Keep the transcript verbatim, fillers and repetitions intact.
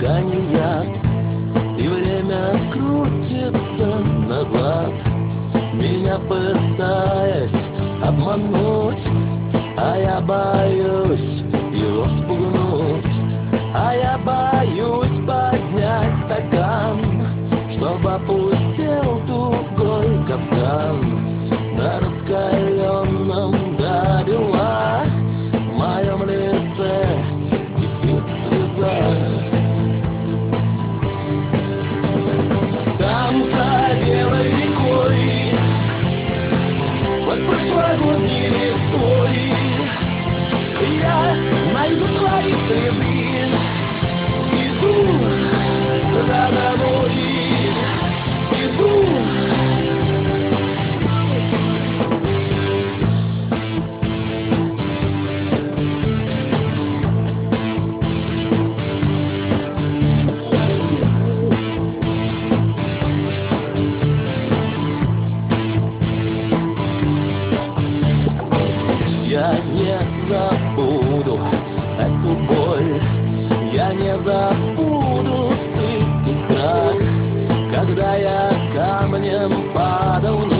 дыхания, и время крутится назад, меня пытаясь обмануть, а я боюсь его спугнуть, а я боюсь поднять стакан, чтобы опустил тугой капкан на раскаленном до бела моем лице кипит слеза. Там за белой рекой под прошлогодней листвой я найду твои следы, иду туда домой, иду. Я не забуду эту боль, я не забуду стыд и страх, когда я камнем падал.